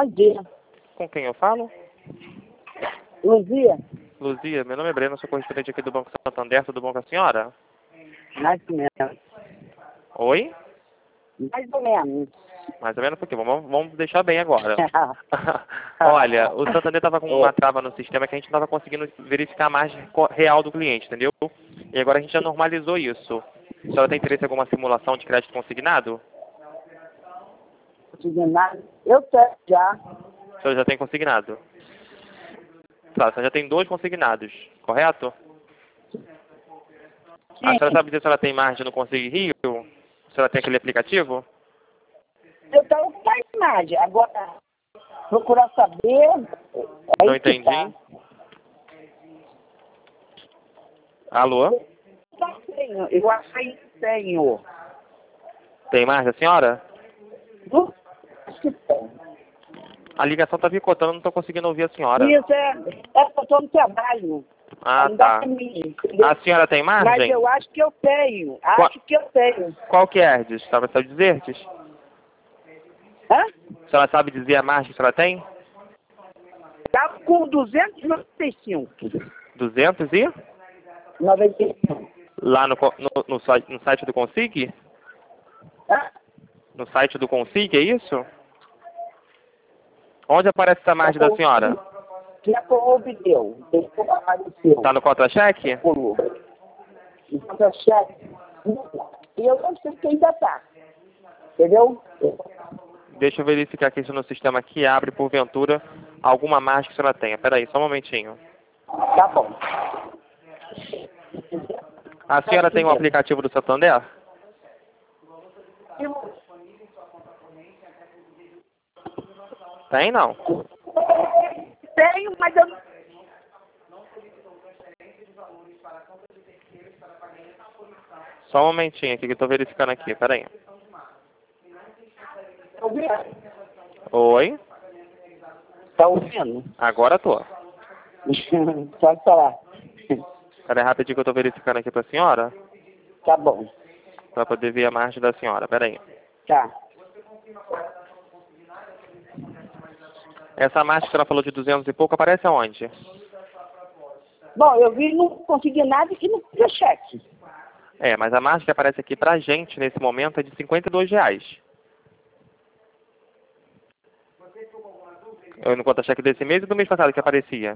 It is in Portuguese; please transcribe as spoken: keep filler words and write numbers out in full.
Bom dia. Com quem eu falo? Luzia? Luzia, meu nome é Breno, sou correspondente aqui do Banco Santander, tudo bom com a senhora? Mais ou menos. Oi? Mais ou menos. Mais ou menos porque vamos, vamos deixar bem agora. Olha, o Santander estava com uma trava no sistema que a gente não estava conseguindo verificar a margem real do cliente, entendeu? E agora a gente já normalizou isso. A senhora tem interesse em alguma simulação de crédito consignado? Consignado? Eu tenho já. A senhora já tem consignado? Claro, a senhora já tem dois consignados, correto? Sim. A senhora sabe dizer se ela tem margem no Consig Rio? Se ela tem aquele aplicativo? Eu tenho tá a imagem. Agora, procurar saber... É Não aí que entendi. tá. Alô? Tá, tenho. Eu acho que tenho. Tem margem, a senhora? Não, acho que tem. A ligação tá picotando, não estou conseguindo ouvir a senhora. Isso é... É que eu tô no trabalho. Ah, Ainda tá. pra mim, entendeu? A senhora tem Mas margem? eu acho que eu tenho. Acho Qua- que eu tenho. Qual que é, Erdes? A senhora sabe dizer, Erdes? Hã? A senhora sabe dizer a margem que ela tem? Tá com duzentos e noventa e cinco. duzentos e? noventa e cinco. Lá no, co- no, no, site, no site do Consig? Hã? No site do Consig, é isso? Onde aparece essa margem da senhora? Que a corrube deu. Depois apareceu. Tá no contra-cheque? Pulou. E contra-cheque. E eu não sei que ainda tá. Entendeu? Deixa eu verificar aqui se no sistema que abre, porventura, alguma margem que a senhora tenha. Pera aí, só um momentinho. Tá bom. A senhora tem um aplicativo do Santander? Tem, não? Tenho, mas eu não... Só um momentinho aqui que eu tô verificando aqui, pera aí. Tá ouvindo? Oi? Tá ouvindo? Agora tô. Pode falar. Pera aí rapidinho que eu tô verificando aqui pra senhora, Tá bom. pra poder ver a margem da senhora, pera aí. Tá. Essa margem que ela falou de duzentos e pouco aparece aonde? Bom, eu vi não consegui nada e não fiz cheque. É, mas a margem que aparece aqui pra gente nesse momento é de cinquenta e dois reais. Eu não conta cheque desse mês e do mês passado que aparecia.